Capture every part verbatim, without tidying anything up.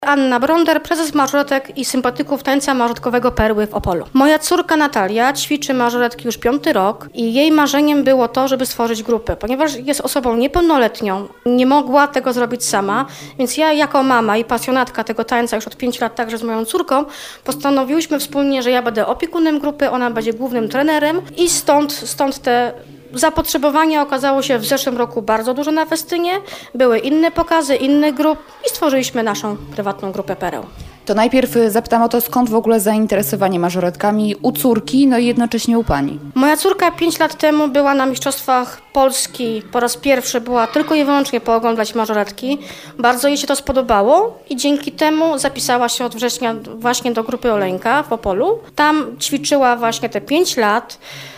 Anna Bronder, prezes mażoretek i sympatyków tańca mażoretkowego Perły w Opolu. Moja córka Natalia ćwiczy mażoretki już piąty rok i jej marzeniem było to, żeby stworzyć grupę. Ponieważ jest osobą niepełnoletnią, nie mogła tego zrobić sama, więc ja jako mama i pasjonatka tego tańca już od pięciu lat także z moją córką postanowiłyśmy wspólnie, że ja będę opiekunem grupy, ona będzie głównym trenerem i stąd, stąd te zapotrzebowanie okazało się w zeszłym roku bardzo duże na festynie. Były inne pokazy, innych grup i stworzyliśmy naszą prywatną grupę Pereł. To najpierw zapytam o to, skąd w ogóle zainteresowanie mażoretkami u córki, no i jednocześnie u pani. Moja córka pięć lat temu była na Mistrzostwach Polski. Po raz pierwszy była tylko i wyłącznie pooglądać mażoretki. Bardzo jej się to spodobało i dzięki temu zapisała się od września właśnie do grupy Oleńka w Opolu. Tam ćwiczyła właśnie te pięć lat.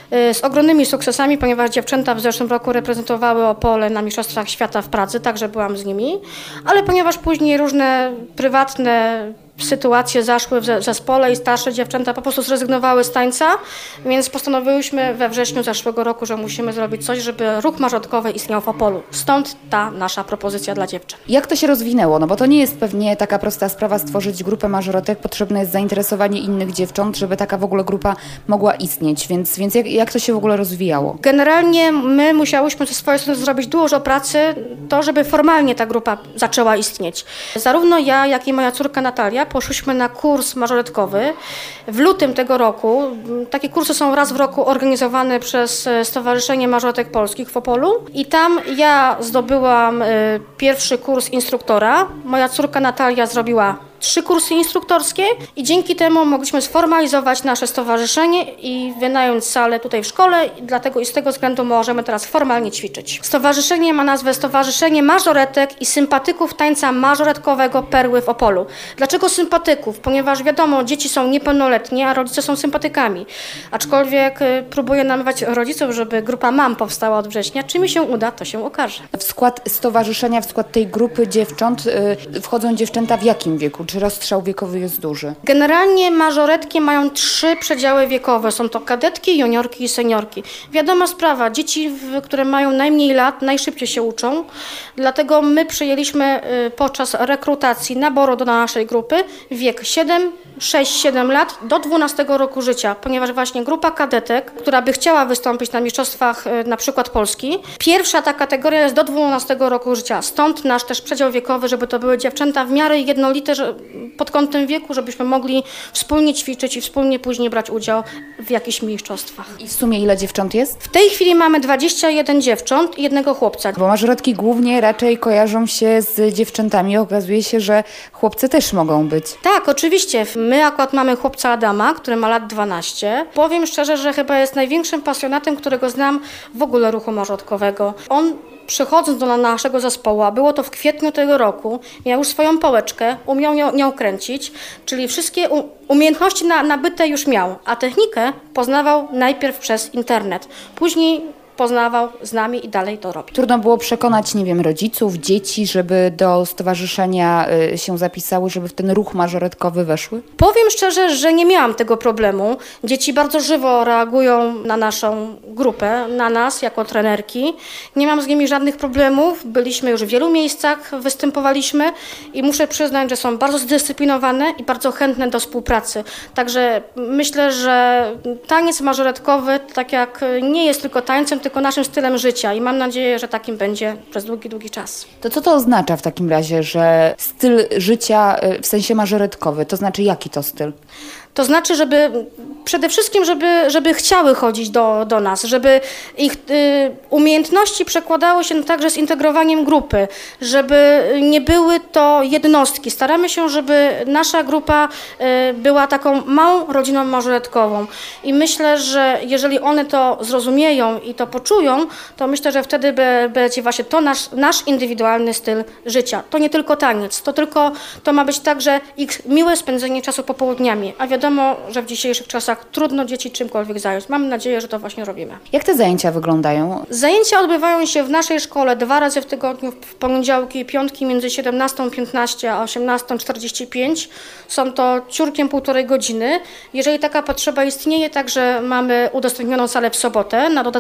Z ogromnymi sukcesami, ponieważ dziewczęta w zeszłym roku reprezentowały Opole na Mistrzostwach Świata w Pradze, także byłam z nimi, ale ponieważ później różne prywatne sytuacje zaszły w zespole i starsze dziewczęta po prostu zrezygnowały z tańca, więc postanowiłyśmy we wrześniu zeszłego roku, że musimy zrobić coś, żeby ruch mażoretkowy istniał w Opolu. Stąd ta nasza propozycja dla dziewczyn. Jak to się rozwinęło? No bo to nie jest pewnie taka prosta sprawa stworzyć grupę mażoretek, potrzebne jest zainteresowanie innych dziewcząt, żeby taka w ogóle grupa mogła istnieć, więc, więc jak, jak to się w ogóle rozwijało? Generalnie my musiałyśmy ze swojej strony zrobić dużo pracy, to żeby formalnie ta grupa zaczęła istnieć. Zarówno ja, jak i moja córka Natalia poszłyśmy na kurs mażoretkowy w lutym tego roku. Takie kursy są raz w roku organizowane przez Stowarzyszenie Mażoretek Polskich w Opolu i tam ja zdobyłam pierwszy kurs instruktora. Moja córka Natalia zrobiła trzy kursy instruktorskie i dzięki temu mogliśmy sformalizować nasze stowarzyszenie i wynająć salę tutaj w szkole i dlatego i z tego względu możemy teraz formalnie ćwiczyć. Stowarzyszenie ma nazwę Stowarzyszenie Mażoretek i Sympatyków Tańca Mażoretkowego Perły w Opolu. Dlaczego sympatyków? Ponieważ wiadomo, dzieci są niepełnoletnie, a rodzice są sympatykami. Aczkolwiek próbuję namawiać rodziców, żeby grupa mam powstała od września. Czy mi się uda, to się okaże. W skład stowarzyszenia, w skład tej grupy dziewcząt yy, wchodzą dziewczęta w jakim wieku? Czy rozstrzał wiekowy jest duży? Generalnie mażoretki mają trzy przedziały wiekowe. Są to kadetki, juniorki i seniorki. Wiadoma sprawa, dzieci, które mają najmniej lat, najszybciej się uczą. Dlatego my przyjęliśmy podczas rekrutacji naboru do naszej grupy wiek siedem, sześć, siedem lat do dwunastego roku życia, ponieważ właśnie grupa kadetek, która by chciała wystąpić na mistrzostwach na przykład Polski, pierwsza ta kategoria jest do dwunastego roku życia. Stąd nasz też przedział wiekowy, żeby to były dziewczęta w miarę jednolite, że pod kątem wieku, żebyśmy mogli wspólnie ćwiczyć i wspólnie później brać udział w jakichś mistrzostwach. I w sumie ile dziewcząt jest? W tej chwili mamy dwadzieścia jeden dziewcząt i jednego chłopca. Bo mażoretki głównie raczej kojarzą się z dziewczętami. Okazuje się, że chłopcy też mogą być. Tak, oczywiście. My akurat mamy chłopca Adama, który ma lat dwanaście. Powiem szczerze, że chyba jest największym pasjonatem, którego znam w ogóle ruchu mażoretkowego. On przychodząc do naszego zespołu, a było to w kwietniu tego roku, miał już swoją pałeczkę, umiał nią, nią kręcić, czyli wszystkie u, umiejętności na, nabyte już miał, a technikę poznawał najpierw przez internet. Później poznawał z nami i dalej to robi. Trudno było przekonać, nie wiem, rodziców, dzieci, żeby do stowarzyszenia y, się zapisały, żeby w ten ruch mażoretkowy weszły? Powiem szczerze, że nie miałam tego problemu. Dzieci bardzo żywo reagują na naszą grupę, na nas jako trenerki. Nie mam z nimi żadnych problemów. Byliśmy już w wielu miejscach, występowaliśmy i muszę przyznać, że są bardzo zdyscyplinowane i bardzo chętne do współpracy. Także myślę, że taniec mażoretkowy, tak jak nie jest tylko tańcem, tylko naszym stylem życia i mam nadzieję, że takim będzie przez długi, długi czas. To co to oznacza w takim razie, że styl życia w sensie mażoretkowy, to znaczy jaki to styl? To znaczy, żeby przede wszystkim, żeby, żeby chciały chodzić do, do nas, żeby ich y, umiejętności przekładały się także z integrowaniem grupy, żeby nie były to jednostki. Staramy się, żeby nasza grupa y, była taką małą rodziną mażoretkową i myślę, że jeżeli one to zrozumieją i to poczują, to myślę, że wtedy be, będzie właśnie to nasz, nasz indywidualny styl życia. To nie tylko taniec, to tylko to ma być także ich miłe spędzenie czasu popołudniami, a wiadomo, Wiadomo, że w dzisiejszych czasach trudno dzieci czymkolwiek zająć. Mam nadzieję, że to właśnie robimy. Jak te zajęcia wyglądają? Zajęcia odbywają się w naszej szkole dwa razy w tygodniu, w poniedziałki i piątki między siedemnastą piętnaście a osiemnastą czterdzieści pięć. Są to ciurkiem półtorej godziny. Jeżeli taka potrzeba istnieje, także mamy udostępnioną salę w sobotę na dodatkowe treningi.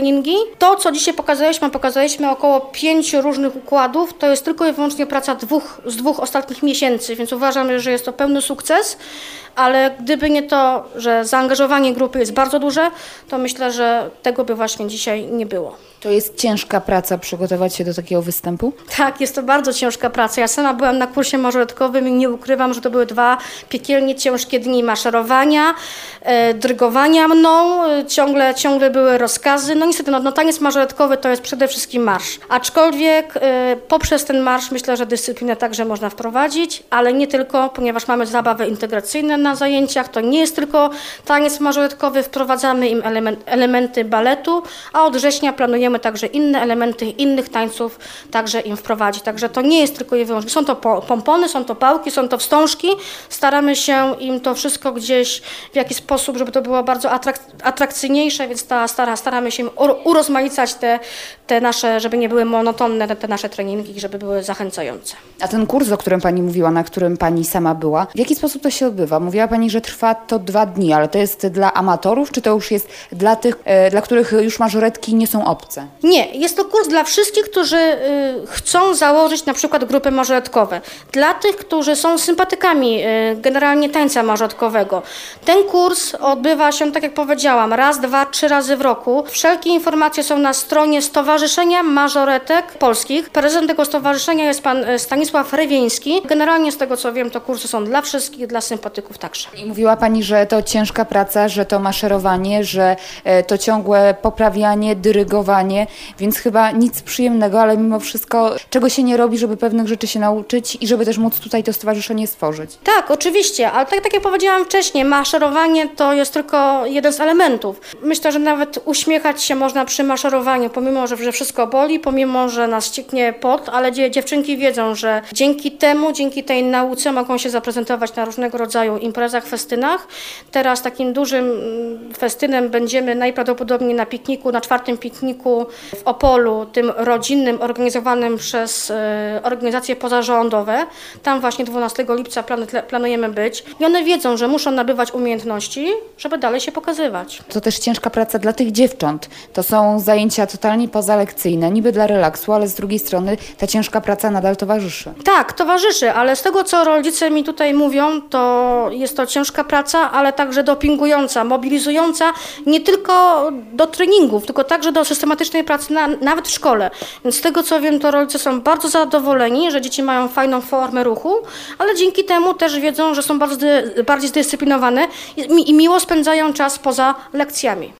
treningi. To, co dzisiaj pokazaliśmy, pokazaliśmy około pięciu różnych układów, to jest tylko i wyłącznie praca dwóch, z dwóch ostatnich miesięcy, więc uważam, że jest to pełny sukces, ale gdyby nie to, że zaangażowanie grupy jest bardzo duże, to myślę, że tego by właśnie dzisiaj nie było. To jest ciężka praca przygotować się do takiego występu? Tak, jest to bardzo ciężka praca. Ja sama byłam na kursie mażoretkowym i nie ukrywam, że to były dwa piekielnie ciężkie dni maszerowania, e, drygowania mną, e, ciągle, ciągle były rozkazy. No niestety, no, no taniec mażoretkowy to jest przede wszystkim marsz. Aczkolwiek e, poprzez ten marsz myślę, że dyscyplinę także można wprowadzić, ale nie tylko, ponieważ mamy zabawy integracyjne na zajęciach. To nie jest tylko taniec mażoretkowy, wprowadzamy im element, elementy baletu, a od września planujemy także inne elementy innych tańców także im wprowadzić. Także to nie jest tylko i wyłącznie. Są to pompony, są to pałki, są to wstążki. Staramy się im to wszystko gdzieś w jakiś sposób, żeby to było bardzo atrak atrakcyjniejsze, więc ta, stara, staramy się urozmaicać te, te nasze, żeby nie były monotonne te, te nasze treningi, żeby były zachęcające. A ten kurs, o którym Pani mówiła, na którym Pani sama była, w jaki sposób to się odbywa? Mówiła Pani, że trwa to dwa dni, ale to jest dla amatorów, czy to już jest dla tych, e, dla których już mażoretki nie są obce? Nie, jest to kurs dla wszystkich, którzy y, chcą założyć na przykład grupy mażoretkowe. Dla tych, którzy są sympatykami y, generalnie tańca mażoretkowego. Ten kurs odbywa się, tak jak powiedziałam, raz, dwa, trzy razy w roku. Wszelkie informacje są na stronie Stowarzyszenia Mażoretek Polskich. Prezesem tego stowarzyszenia jest pan Stanisław Rewieński. Generalnie z tego co wiem, to kursy są dla wszystkich, dla sympatyków także. I mówiła Pani, że to ciężka praca, że to maszerowanie, że e, to ciągłe poprawianie, dyrygowanie, więc chyba nic przyjemnego, ale mimo wszystko czego się nie robi, żeby pewnych rzeczy się nauczyć i żeby też móc tutaj to stowarzyszenie stworzyć. Tak, oczywiście, ale tak, tak jak powiedziałam wcześniej, maszerowanie to jest tylko jeden z elementów. Myślę, że nawet uśmiechać się można przy maszerowaniu, pomimo, że, że wszystko boli, pomimo, że nas cieknie pot, ale dzie, dziewczynki wiedzą, że dzięki temu, dzięki tej nauce mogą się zaprezentować na różnego rodzaju imprezach, festynach. Teraz takim dużym festynem będziemy najprawdopodobniej na pikniku, na czwartym pikniku w Opolu, tym rodzinnym, organizowanym przez e, organizacje pozarządowe. Tam właśnie dwunastego lipca plan, planujemy być. I one wiedzą, że muszą nabywać umiejętności, żeby dalej się pokazywać. To też ciężka praca dla tych dziewcząt. To są zajęcia totalnie pozalekcyjne, niby dla relaksu, ale z drugiej strony ta ciężka praca nadal towarzyszy. Tak, towarzyszy, ale z tego, co rodzice mi tutaj mówią, to jest to ciężka praca, ale także dopingująca, mobilizująca nie tylko do treningów, tylko także do systematycznej pracy na, nawet w szkole. Więc z tego, co wiem, to rodzice są bardzo zadowoleni, że dzieci mają fajną formę ruchu, ale dzięki temu też wiedzą, że są bardzo bardziej zdyscyplinowane i, i miło spędzają czas poza lekcjami.